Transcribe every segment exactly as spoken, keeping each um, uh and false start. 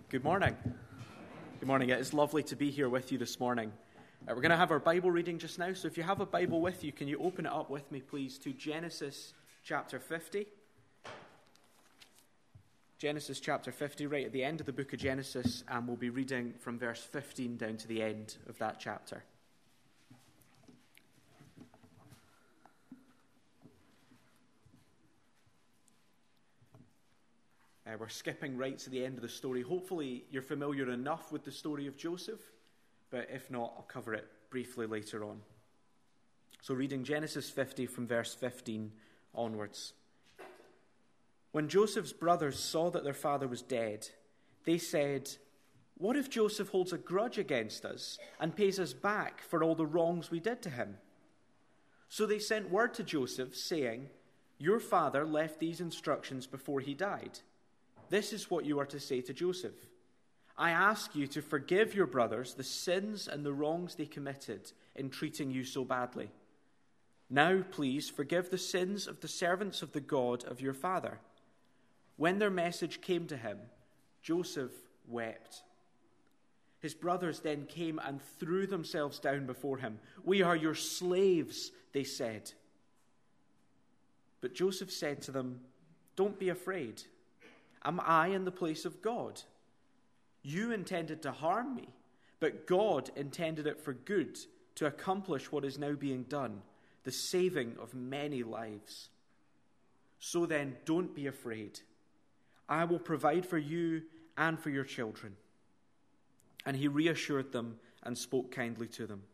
Good morning. Good morning. It is lovely to be here with you this morning. Uh, we're going to have our Bible reading just now, so if you have a Bible with you, can you open it up with me, please, to Genesis chapter fifty. Genesis chapter fifty, right at the end of the book of Genesis, and we'll be reading from verse fifteen down to the end of that chapter. Uh, we're skipping right to the end of the story. Hopefully you're familiar enough with the story of Joseph, but if not, I'll cover it briefly later on. So reading Genesis fifty from verse fifteen onwards. When Joseph's brothers saw that their father was dead, they said, "What if Joseph holds a grudge against us and pays us back for all the wrongs we did to him?" So they sent word to Joseph, saying, "Your father left these instructions before he died. This is what you are to say to Joseph. I ask you to forgive your brothers the sins and the wrongs they committed in treating you so badly. Now, please, forgive the sins of the servants of the God of your father." When their message came to him, Joseph wept. His brothers then came and threw themselves down before him. "We are your slaves," they said. But Joseph said to them, "Don't be afraid. Am I in the place of God? You intended to harm me, but God intended it for good, to accomplish what is now being done, the saving of many lives. So then, don't be afraid. I will provide for you and for your children." And he reassured them and spoke kindly to them.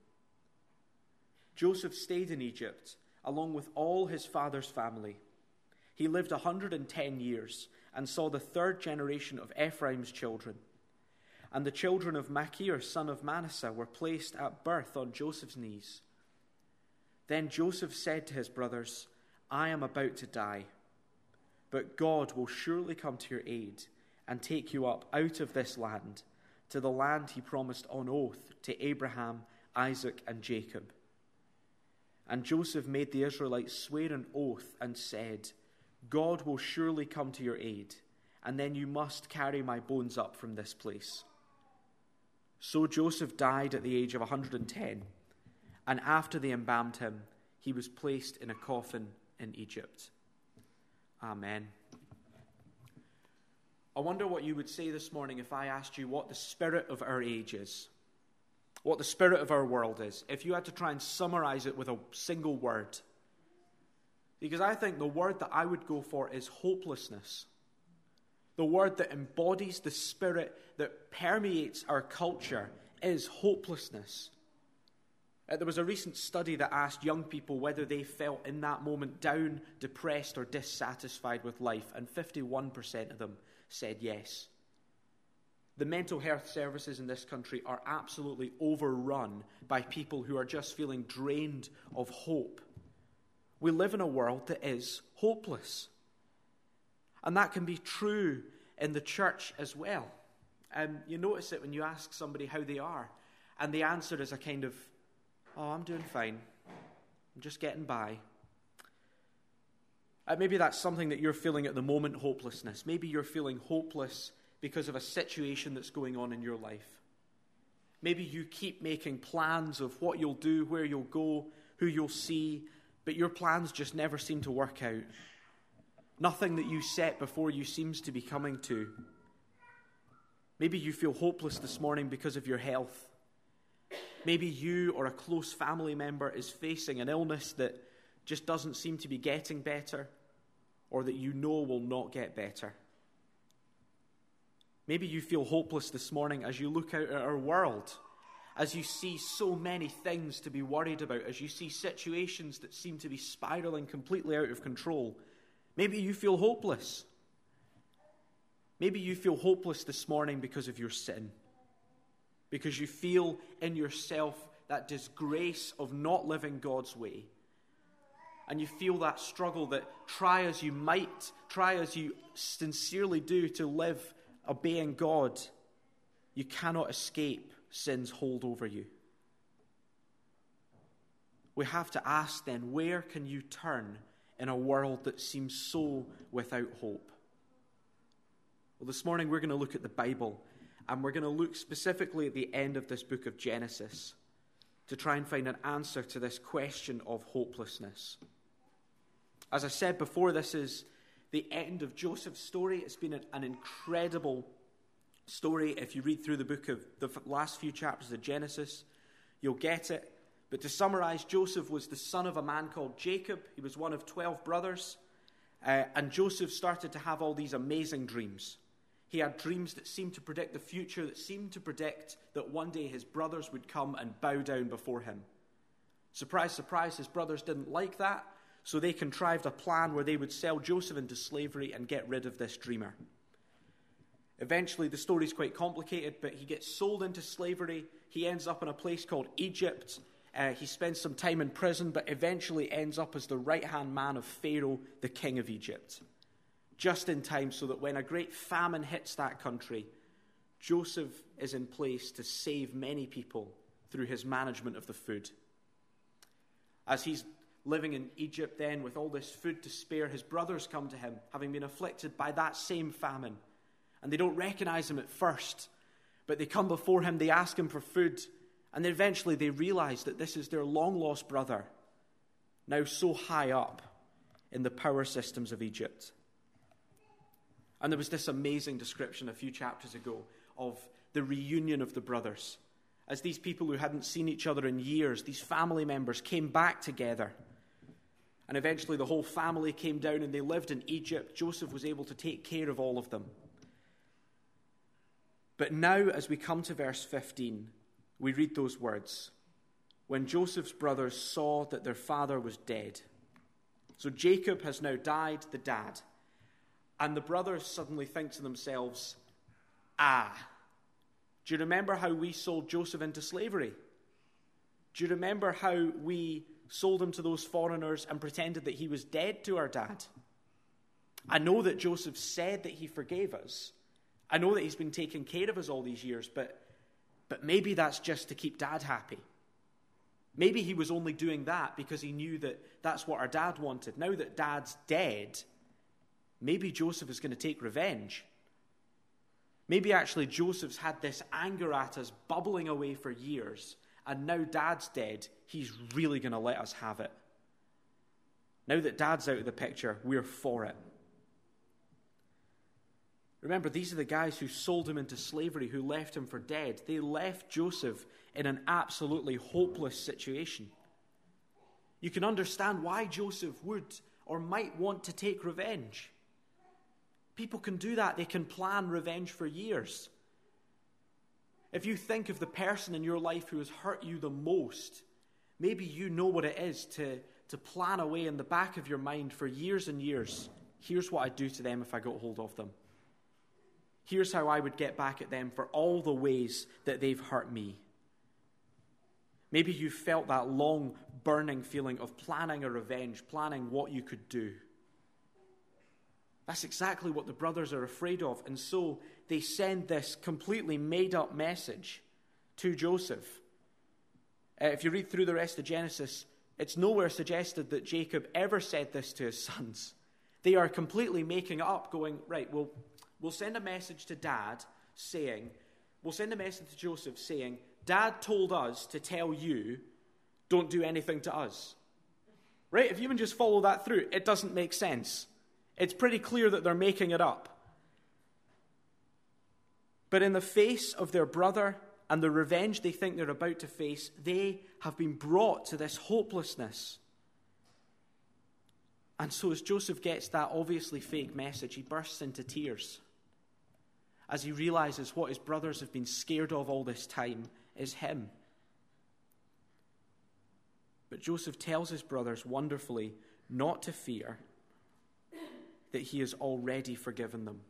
Joseph stayed in Egypt, along with all his father's family. He lived one hundred ten years and saw the third generation of Ephraim's children. And the children of Machir, son of Manasseh, were placed at birth on Joseph's knees. Then Joseph said to his brothers, "I am about to die, but God will surely come to your aid and take you up out of this land, to the land he promised on oath to Abraham, Isaac, and Jacob." And Joseph made the Israelites swear an oath and said, "God will surely come to your aid, and then you must carry my bones up from this place." So Joseph died at the age of one hundred ten, and after they embalmed him, he was placed in a coffin in Egypt. Amen. I wonder what you would say this morning if I asked you what the spirit of our age is, what the spirit of our world is, if you had to try and summarize it with a single word. Because I think the word that I would go for is hopelessness. The word that embodies the spirit that permeates our culture is hopelessness. Uh, there was a recent study that asked young people whether they felt in that moment down, depressed, or dissatisfied with life, and fifty-one percent of them said yes. The mental health services in this country are absolutely overrun by people who are just feeling drained of hope. We live in a world that is hopeless. And that can be true in the church as well. Um, you notice it when you ask somebody how they are, and the answer is a kind of, "Oh, I'm doing fine. I'm just getting by." Uh, maybe that's something that you're feeling at the moment, hopelessness. Maybe you're feeling hopeless because of a situation that's going on in your life. Maybe you keep making plans of what you'll do, where you'll go, who you'll see, but your plans just never seem to work out. Nothing that you set before you seems to be coming to. Maybe you feel hopeless this morning because of your health. Maybe you or a close family member is facing an illness that just doesn't seem to be getting better, or that you know will not get better. Maybe you feel hopeless this morning as you look out at our world, as you see so many things to be worried about, as you see situations that seem to be spiraling completely out of control. Maybe you feel hopeless. Maybe you feel hopeless this morning because of your sin, because you feel in yourself that disgrace of not living God's way. And you feel that struggle that try as you might, try as you sincerely do to live obeying God, you cannot escape sin's hold over you. We have to ask then, where can you turn in a world that seems so without hope? Well, this morning we're going to look at the Bible, And we're going to look specifically at the end of this book of Genesis to try and find an answer to this question of hopelessness. As I said before, this is the end of Joseph's story. It's been an, an incredible story. If you read through the book of the last few chapters of Genesis, you'll get it. But to summarize, Joseph was the son of a man called Jacob. He was one of twelve brothers. Uh, and Joseph started to have all these amazing dreams. He had dreams that seemed to predict the future, that seemed to predict that one day his brothers would come and bow down before him. Surprise, surprise, his brothers didn't like that, so they contrived a plan where they would sell Joseph into slavery and get rid of this dreamer. Eventually, the story's quite complicated, but he gets sold into slavery. He ends up in a place called Egypt. Uh, he spends some time in prison, but eventually ends up as the right-hand man of Pharaoh, the king of Egypt. Just in time so that when a great famine hits that country, Joseph is in place to save many people through his management of the food. As he's living in Egypt then with all this food to spare, his brothers come to him, having been afflicted by that same famine. And they don't recognize him at first, but they come before him, they ask him for food, and then eventually they realize that this is their long-lost brother, now so high up in the power systems of Egypt. And there was this amazing description a few chapters ago of the reunion of the brothers. As these people who hadn't seen each other in years, these family members came back together. And eventually the whole family came down and they lived in Egypt. Joseph was able to take care of all of them. But now, as we come to verse fifteen, we read those words. When Joseph's brothers saw that their father was dead. So Jacob has now died, the dad. And the brothers suddenly think to themselves, ah, do you remember how we sold Joseph into slavery? Do you remember how we sold him to those foreigners and pretended that he was dead to our dad? I know that Joseph said that he forgave us. I know that he's been taking care of us all these years, but, but maybe that's just to keep dad happy. Maybe he was only doing that because he knew that that's what our dad wanted. Now that dad's dead, maybe Joseph is going to take revenge. Maybe actually Joseph's had this anger at us bubbling away for years, and now dad's dead, he's really going to let us have it. Now that dad's out of the picture, we're for it. Remember, these are the guys who sold him into slavery, who left him for dead. They left Joseph in an absolutely hopeless situation. You can understand why Joseph would or might want to take revenge. People can do that. They can plan revenge for years. If you think of the person in your life who has hurt you the most, maybe you know what it is to, to plan away in the back of your mind for years and years. Here's what I'd do to them if I got hold of them. Here's how I would get back at them for all the ways that they've hurt me. Maybe you felt that long, burning feeling of planning a revenge, planning what you could do. That's exactly what the brothers are afraid of. And so they send this completely made-up message to Joseph. Uh, if you read through the rest of Genesis, it's nowhere suggested that Jacob ever said this to his sons. They are completely making it up, going, right, well, we'll send a message to Dad saying, we'll send a message to Joseph saying, Dad told us to tell you, don't do anything to us. Right? If you even just follow that through, it doesn't make sense. It's pretty clear that they're making it up. But in the face of their brother and the revenge they think they're about to face, they have been brought to this hopelessness. And so as Joseph gets that obviously fake message, he bursts into tears as he realizes what his brothers have been scared of all this time is him. But Joseph tells his brothers wonderfully not to fear, that he has already forgiven them.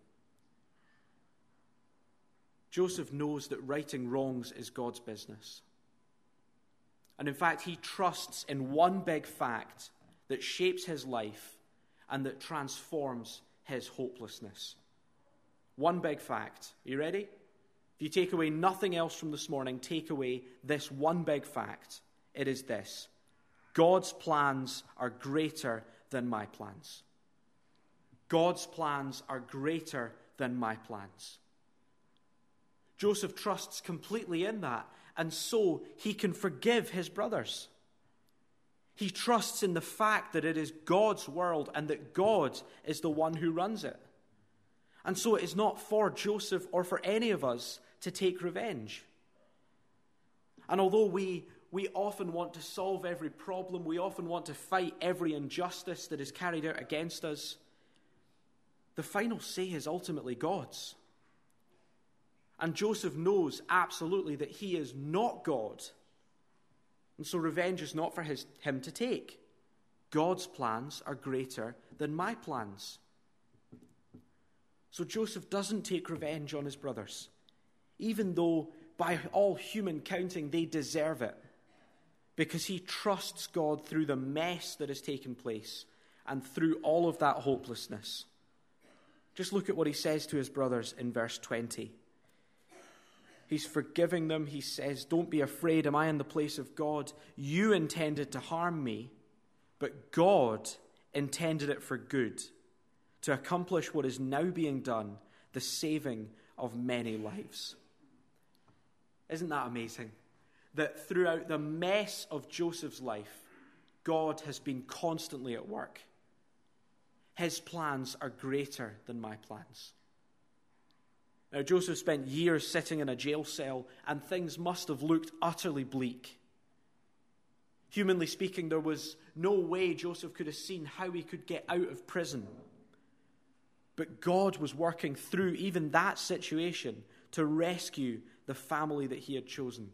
Joseph knows that righting wrongs is God's business. And in fact, he trusts in one big fact that shapes his life and that transforms his hopelessness. One big fact. Are you ready? If you take away nothing else from this morning, take away this one big fact. It is this: God's plans are greater than my plans. God's plans are greater than my plans. Joseph trusts completely in that, and so he can forgive his brothers. He trusts in the fact that it is God's world and that God is the one who runs it. And so it is not for Joseph or for any of us to take revenge. And although we, we often want to solve every problem, we often want to fight every injustice that is carried out against us, the final say is ultimately God's. And Joseph knows absolutely that he is not God. And so revenge is not for his, him to take. God's plans are greater than my plans. So Joseph doesn't take revenge on his brothers, even though by all human counting they deserve it, because he trusts God through the mess that has taken place and through all of that hopelessness. Just look at what he says to his brothers in verse twenty. He's forgiving them. He says, "Don't be afraid. Am I in the place of God? You intended to harm me, but God intended it for good, to accomplish what is now being done, the saving of many lives." Isn't that amazing? That throughout the mess of Joseph's life, God has been constantly at work. His plans are greater than my plans. Now, Joseph spent years sitting in a jail cell, and things must have looked utterly bleak. Humanly speaking, there was no way Joseph could have seen how he could get out of prison. But God was working through even that situation to rescue the family that he had chosen.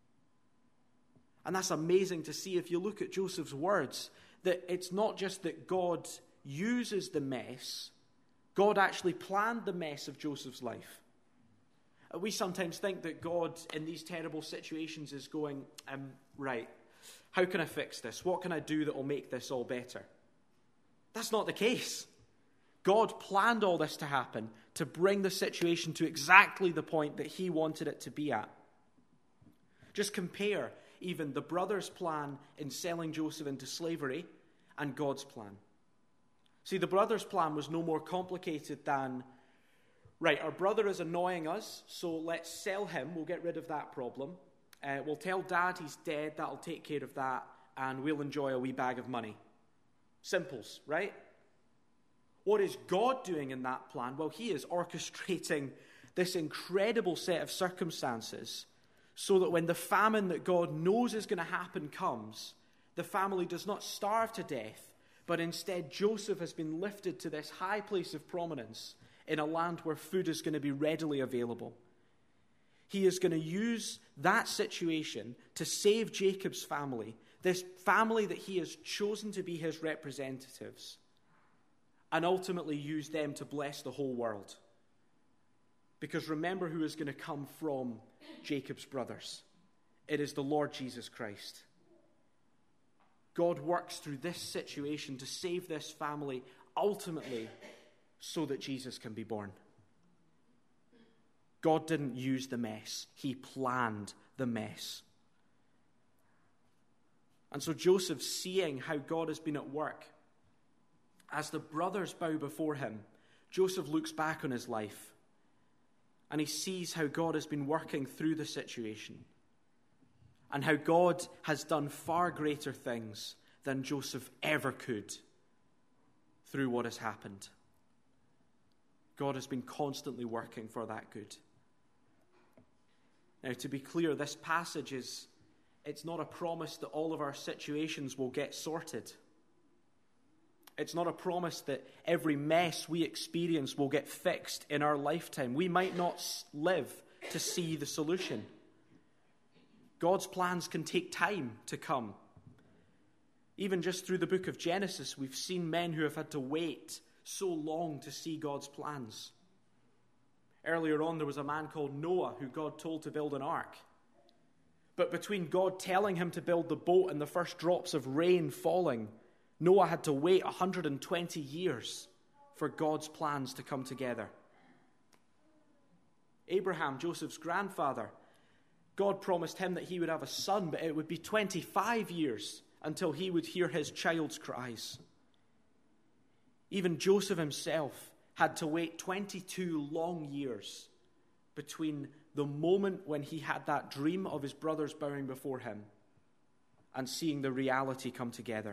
And that's amazing to see if you look at Joseph's words, that it's not just that God uses the mess, God actually planned the mess of Joseph's life. We sometimes think that God in these terrible situations is going, um, right, how can I fix this? What can I do that will make this all better? That's not the case. God planned all this to happen to bring the situation to exactly the point that he wanted it to be at. Just compare even the brothers' plan in selling Joseph into slavery and God's plan. See, the brothers' plan was no more complicated than, right, our brother is annoying us, so let's sell him, we'll get rid of that problem. Uh, we'll tell Dad he's dead, that'll take care of that, and we'll enjoy a wee bag of money. Simples, right? What is God doing in that plan? Well, he is orchestrating this incredible set of circumstances so that when the famine that God knows is going to happen comes, the family does not starve to death, but instead Joseph has been lifted to this high place of prominence in a land where food is going to be readily available. He is going to use that situation to save Jacob's family, this family that he has chosen to be his representatives, and ultimately use them to bless the whole world. Because remember who is going to come from Jacob's brothers. It is the Lord Jesus Christ. God works through this situation to save this family, ultimately so that Jesus can be born. God didn't use the mess. He planned the mess. And so Joseph, seeing how God has been at work, as the brothers bow before him, Joseph looks back on his life and he sees how God has been working through the situation and how God has done far greater things than Joseph ever could through what has happened. God has been constantly working for that good. Now, to be clear, this passage is, it's not a promise that all of our situations will get sorted. It's not a promise that every mess we experience will get fixed in our lifetime. We might not live to see the solution. God's plans can take time to come. Even just through the book of Genesis, we've seen men who have had to wait so long to see God's plans. Earlier on, there was a man called Noah who God told to build an ark. But between God telling him to build the boat and the first drops of rain falling, Noah had to wait one hundred twenty years for God's plans to come together. Abraham, Joseph's grandfather, God promised him that he would have a son, but it would be twenty-five years until he would hear his child's cries. Even Joseph himself had to wait twenty-two long years between the moment when he had that dream of his brothers bowing before him and seeing the reality come together.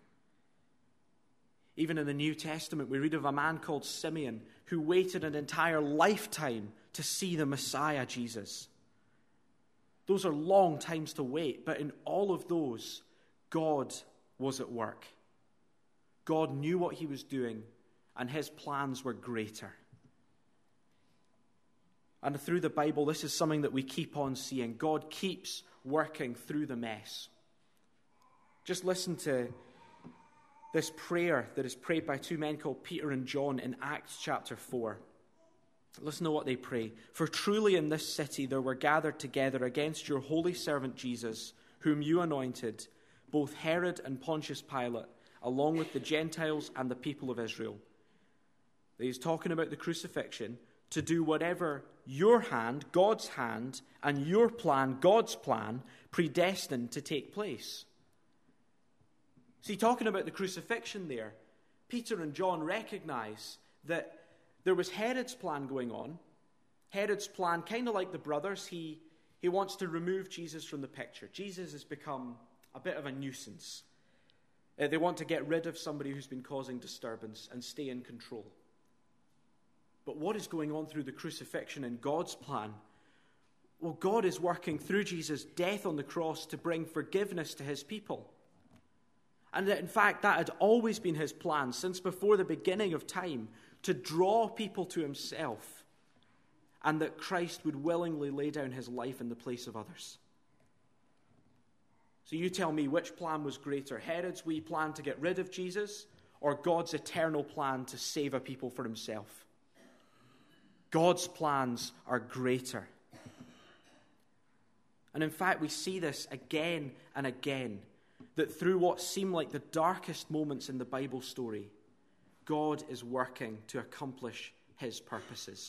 Even in the New Testament, we read of a man called Simeon who waited an entire lifetime to see the Messiah, Jesus. Those are long times to wait, but in all of those, God was at work. God knew what he was doing, and his plans were greater. And through the Bible, this is something that we keep on seeing. God keeps working through the mess. Just listen to this prayer that is prayed by two men called Peter and John in Acts chapter four. Listen to what they pray. For truly in this city there were gathered together against your holy servant Jesus, whom you anointed, both Herod and Pontius Pilate, along with the Gentiles and the people of Israel. He's talking about the crucifixion, to do whatever your hand, God's hand, and your plan, God's plan, predestined to take place. See, talking about the crucifixion there, Peter and John recognize that there was Herod's plan going on. Herod's plan, kind of like the brothers, he, he wants to remove Jesus from the picture. Jesus has become a bit of a nuisance. Uh, they want to get rid of somebody who's been causing disturbance and stay in control. But what is going on through the crucifixion in God's plan? Well, God is working through Jesus' death on the cross to bring forgiveness to his people. And that, in fact, that had always been his plan since before the beginning of time, to draw people to himself, and that Christ would willingly lay down his life in the place of others. So you tell me, which plan was greater? Herod's wee plan to get rid of Jesus, or God's eternal plan to save a people for himself? God's plans are greater. And in fact, we see this again and again, that through what seem like the darkest moments in the Bible story, God is working to accomplish his purposes.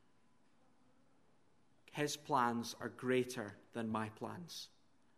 His plans are greater than my plans.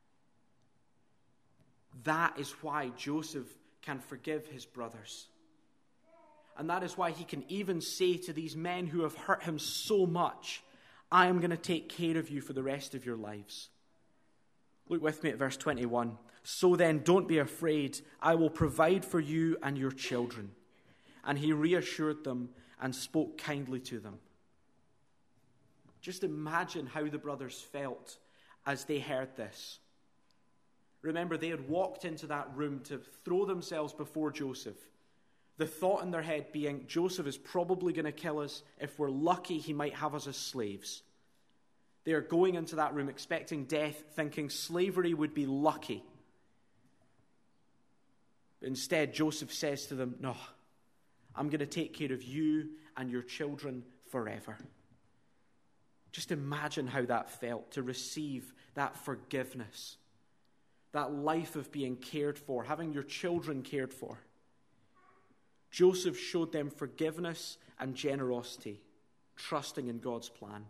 That is why Joseph can forgive his brothers. And that is why he can even say to these men who have hurt him so much, I am going to take care of you for the rest of your lives. Look with me at verse twenty-one. So then, don't be afraid. I will provide for you and your children. And he reassured them and spoke kindly to them. Just imagine how the brothers felt as they heard this. Remember, they had walked into that room to throw themselves before Joseph. The thought in their head being, Joseph is probably going to kill us. If we're lucky, he might have us as slaves. They are going into that room expecting death, thinking slavery would be lucky. But instead, Joseph says to them, no, I'm going to take care of you and your children forever. Just imagine how that felt, to receive that forgiveness, that life of being cared for, having your children cared for. Joseph showed them forgiveness and generosity, trusting in God's plan.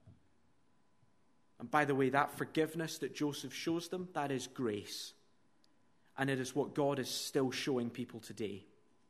And by the way, that forgiveness that Joseph shows them, that is grace. And it is what God is still showing people today.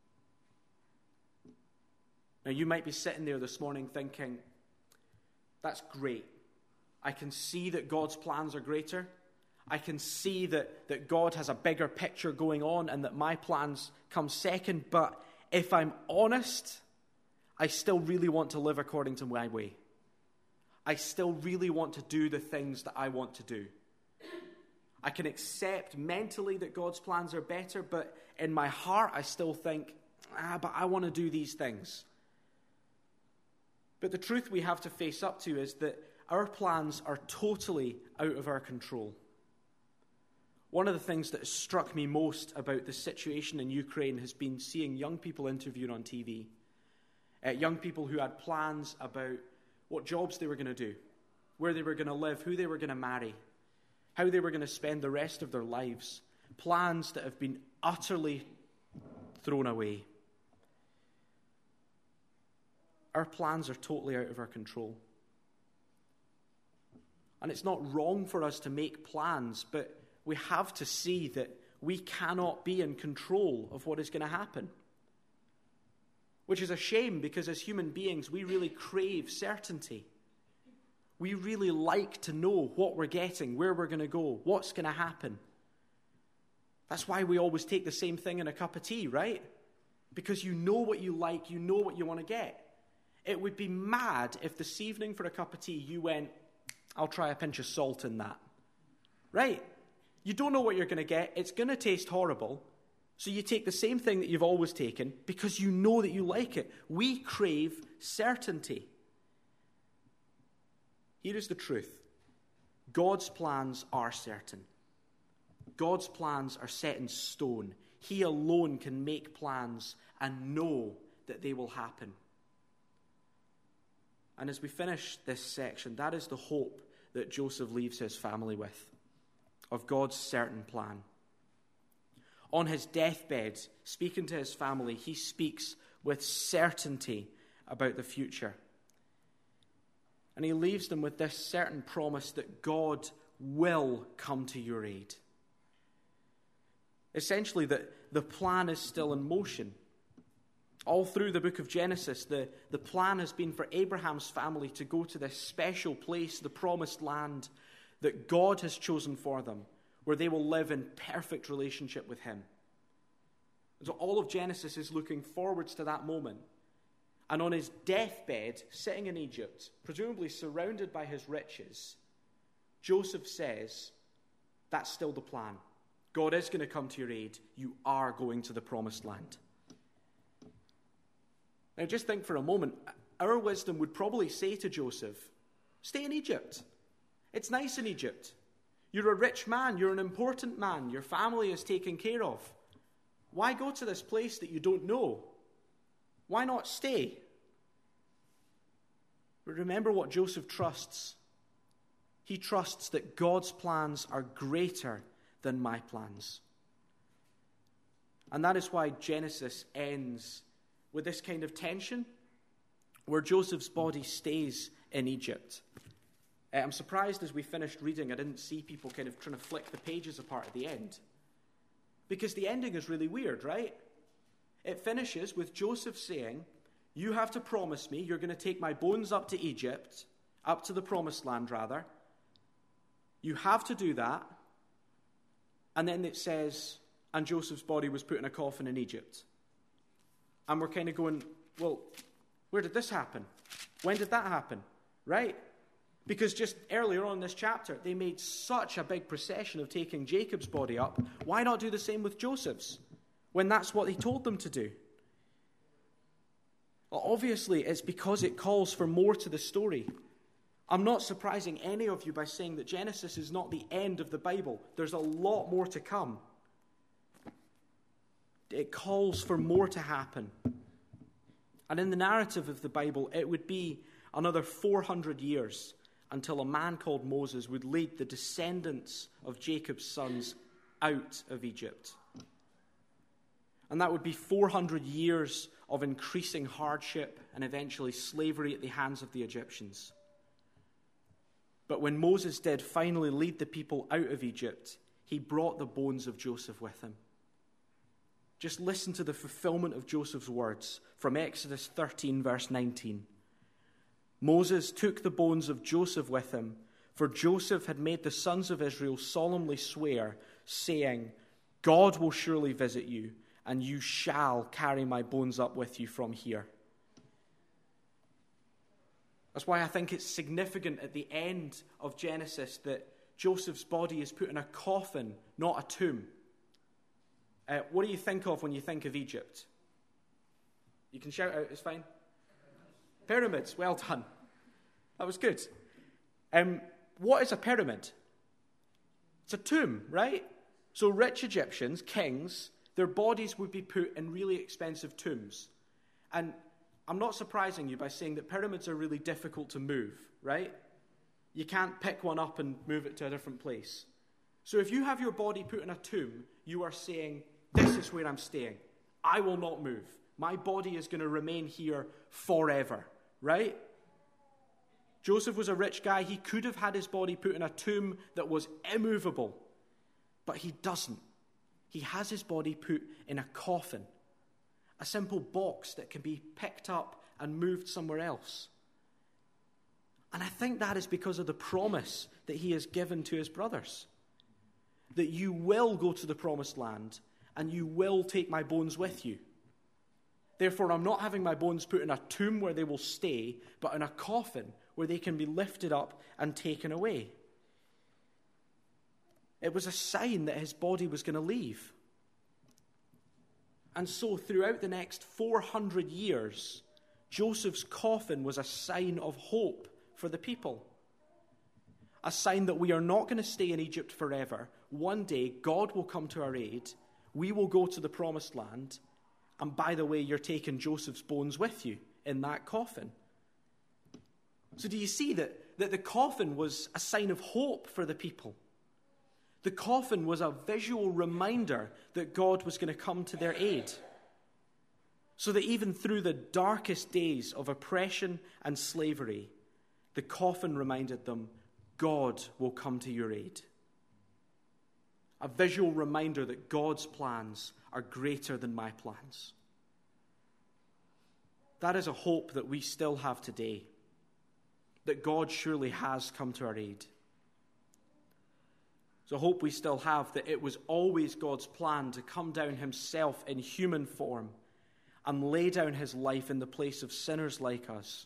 Now, you might be sitting there this morning thinking, that's great. I can see that God's plans are greater. I can see that, that God has a bigger picture going on and that my plans come second. But if I'm honest, I still really want to live according to my way. I still really want to do the things that I want to do. I can accept mentally that God's plans are better, but in my heart I still think, ah, but I want to do these things. But the truth we have to face up to is that our plans are totally out of our control. One of the things that has struck me most about the situation in Ukraine has been seeing young people interviewed on T V. Uh, young people who had plans about what jobs they were going to do, where they were going to live, who they were going to marry, how they were going to spend the rest of their lives. Plans that have been utterly thrown away. Our plans are totally out of our control. And it's not wrong for us to make plans, but we have to see that we cannot be in control of what is going to happen. Which is a shame, because as human beings, we really crave certainty. We really like to know what we're getting, where we're going to go, what's going to happen. That's why we always take the same thing in a cup of tea, right? Because you know what you like, you know what you want to get. It would be mad if this evening for a cup of tea you went, I'll try a pinch of salt in that. Right? You don't know what you're going to get. It's going to taste horrible. So you take the same thing that you've always taken because you know that you like it. We crave certainty. Here is the truth. God's plans are certain. God's plans are set in stone. He alone can make plans and know that they will happen. And as we finish this section, that is the hope that Joseph leaves his family with, of God's certain plan. On his deathbed, speaking to his family, he speaks with certainty about the future. And he leaves them with this certain promise that God will come to your aid. Essentially, that the plan is still in motion. All through the book of Genesis, the, the plan has been for Abraham's family to go to this special place, the promised land, that God has chosen for them, where they will live in perfect relationship with him. And so all of Genesis is looking forwards to that moment. And on his deathbed, sitting in Egypt, presumably surrounded by his riches, Joseph says, that's still the plan. God is going to come to your aid. You are going to the promised land. Now just think for a moment, our wisdom would probably say to Joseph, stay in Egypt. It's nice in Egypt. You're a rich man. You're an important man. Your family is taken care of. Why go to this place that you don't know? Why not stay? But remember what Joseph trusts. He trusts that God's plans are greater than my plans. And that is why Genesis ends with this kind of tension, where Joseph's body stays in Egypt. Uh, I'm surprised as we finished reading, I didn't see people kind of trying to flick the pages apart at the end. Because the ending is really weird, right? It finishes with Joseph saying, you have to promise me you're going to take my bones up to Egypt, up to the promised land, rather. You have to do that. And then it says, and Joseph's body was put in a coffin in Egypt. And we're kind of going, well, where did this happen? When did that happen? Right? Because just earlier on in this chapter, they made such a big procession of taking Jacob's body up. Why not do the same with Joseph's, when that's what he told them to do? Well, obviously, it's because it calls for more to the story. I'm not surprising any of you by saying that Genesis is not the end of the Bible. There's a lot more to come. It calls for more to happen. And in the narrative of the Bible, it would be another four hundred years until a man called Moses would lead the descendants of Jacob's sons out of Egypt. And that would be four hundred years of increasing hardship and eventually slavery at the hands of the Egyptians. But when Moses did finally lead the people out of Egypt, he brought the bones of Joseph with him. Just listen to the fulfillment of Joseph's words from Exodus thirteen, verse nineteen. Moses took the bones of Joseph with him, for Joseph had made the sons of Israel solemnly swear, saying, God will surely visit you, and you shall carry my bones up with you from here. That's why I think it's significant at the end of Genesis that Joseph's body is put in a coffin, not a tomb. Uh, what do you think of when you think of Egypt? You can shout out, it's fine. Pyramids, well done. That was good. Um, what is a pyramid? It's a tomb, right? So rich Egyptians, kings, their bodies would be put in really expensive tombs. And I'm not surprising you by saying that pyramids are really difficult to move, right? You can't pick one up and move it to a different place. So if you have your body put in a tomb, you are saying, this is where I'm staying. I will not move. My body is going to remain here forever, right? Joseph was a rich guy. He could have had his body put in a tomb that was immovable, but he doesn't. He has his body put in a coffin, a simple box that can be picked up and moved somewhere else. And I think that is because of the promise that he has given to his brothers. That you will go to the promised land and you will take my bones with you. Therefore, I'm not having my bones put in a tomb where they will stay, but in a coffin where they can be lifted up and taken away. It was a sign that his body was going to leave. And so throughout the next four hundred years, Joseph's coffin was a sign of hope for the people. A sign that we are not going to stay in Egypt forever. One day, God will come to our aid. We will go to the promised land. And by the way, you're taking Joseph's bones with you in that coffin. So do you see that, that the coffin was a sign of hope for the people? The coffin was a visual reminder that God was going to come to their aid. So that even through the darkest days of oppression and slavery, the coffin reminded them, God will come to your aid. A visual reminder that God's plans are greater than my plans. That is a hope that we still have today. That God surely has come to our aid. It's a hope we still have that it was always God's plan to come down himself in human form and lay down his life in the place of sinners like us.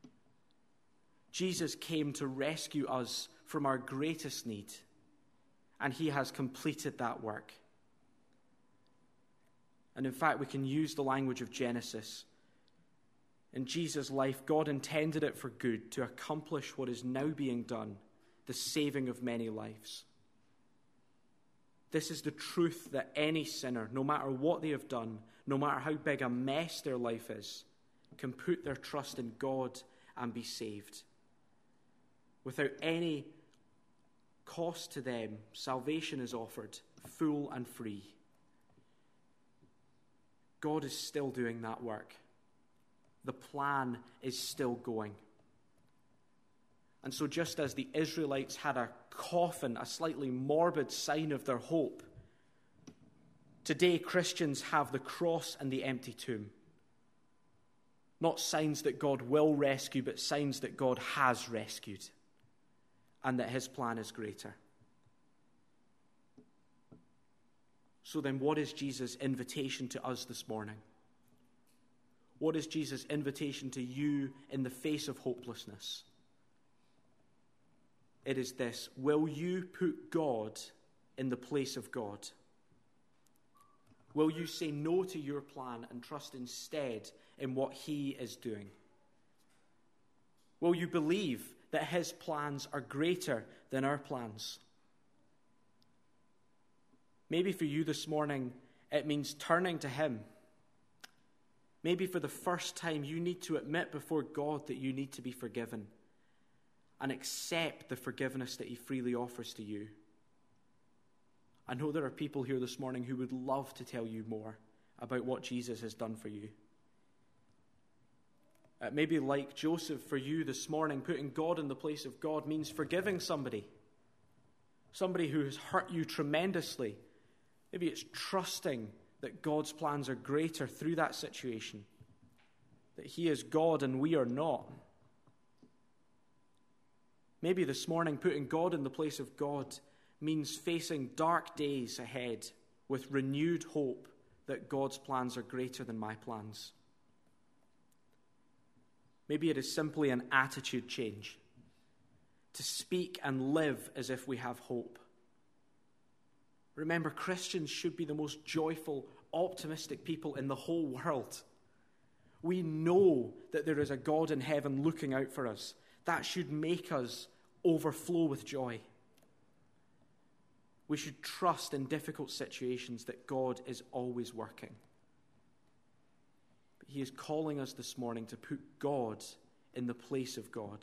Jesus came to rescue us from our greatest need, and he has completed that work. And in fact, we can use the language of Genesis. In Jesus' life, God intended it for good to accomplish what is now being done, the saving of many lives. This is the truth that any sinner, no matter what they have done, no matter how big a mess their life is, can put their trust in God and be saved. Without any cost to them, salvation is offered, full and free. God is still doing that work. The plan is still going. And so just as the Israelites had a coffin, a slightly morbid sign of their hope, today Christians have the cross and the empty tomb. Not signs that God will rescue, but signs that God has rescued and that his plan is greater. So then, what is Jesus' invitation to us this morning? What is Jesus' invitation to you in the face of hopelessness? It is this: will you put God in the place of God? Will you say no to your plan and trust instead in what he is doing? Will you believe that his plans are greater than our plans? Maybe for you this morning, it means turning to him. Maybe for the first time, you need to admit before God that you need to be forgiven and accept the forgiveness that he freely offers to you. I know there are people here this morning who would love to tell you more about what Jesus has done for you. Uh, maybe like Joseph, for you this morning, putting God in the place of God means forgiving somebody. Somebody who has hurt you tremendously. Maybe it's trusting that God's plans are greater through that situation. That he is God and we are not. Maybe this morning, putting God in the place of God means facing dark days ahead with renewed hope that God's plans are greater than my plans. Maybe it is simply an attitude change, to speak and live as if we have hope. Remember, Christians should be the most joyful, optimistic people in the whole world. We know that there is a God in heaven looking out for us. That should make us overflow with joy. We should trust in difficult situations that God is always working. But he is calling us this morning to put God in the place of God.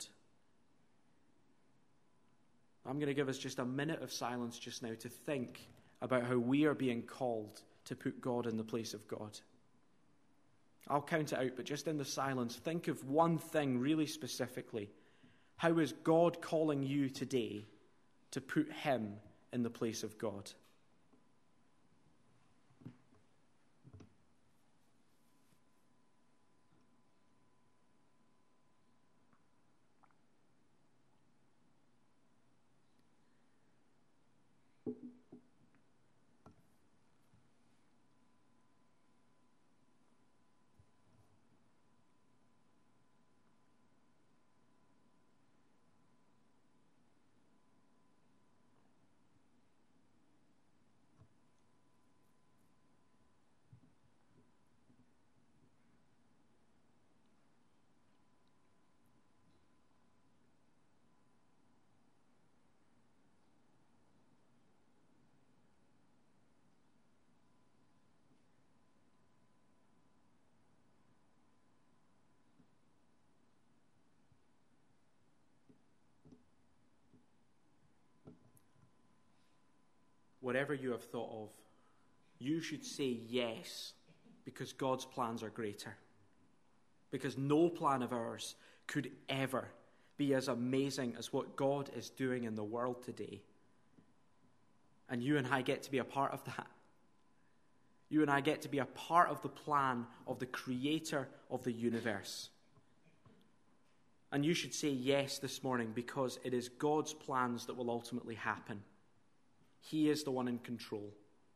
I'm going to give us just a minute of silence just now to think about how we are being called to put God in the place of God. I'll count it out, but just in the silence, think of one thing really specifically. How is God calling you today to put him in the place of God? Whatever you have thought of, you should say yes, because God's plans are greater. Because no plan of ours could ever be as amazing as what God is doing in the world today. And you and I get to be a part of that. You and I get to be a part of the plan of the Creator of the universe. And you should say yes this morning, because it is God's plans that will ultimately happen. He is the one in control.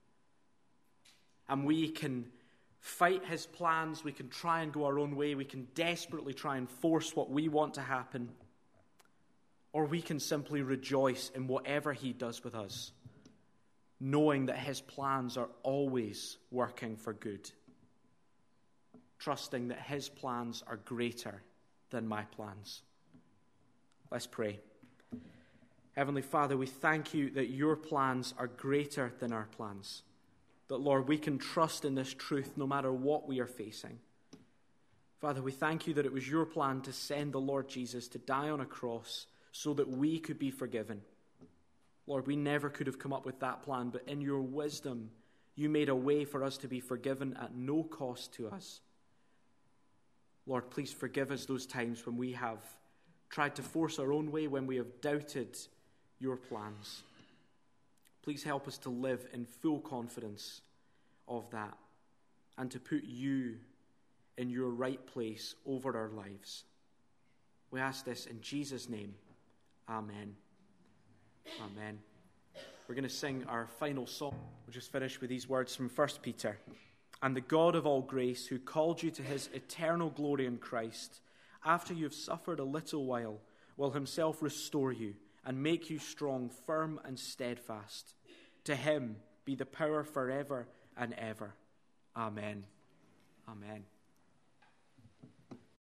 And we can fight his plans. We can try and go our own way. We can desperately try and force what we want to happen. Or we can simply rejoice in whatever he does with us, knowing that his plans are always working for good. Trusting that his plans are greater than my plans. Let's pray. Heavenly Father, we thank you that your plans are greater than our plans. That, Lord, we can trust in this truth no matter what we are facing. Father, we thank you that it was your plan to send the Lord Jesus to die on a cross so that we could be forgiven. Lord, we never could have come up with that plan, but in your wisdom, you made a way for us to be forgiven at no cost to us. Lord, please forgive us those times when we have tried to force our own way, when we have doubted your plans. Please help us to live in full confidence of that and to put you in your right place over our lives. We ask this in Jesus' name. Amen. Amen. We're going to sing our final song. We'll just finish with these words from First Peter. And the God of all grace, who called you to his eternal glory in Christ, after you have suffered a little while, will himself restore you and make you strong, firm, and steadfast. To him be the power forever and ever. Amen. Amen.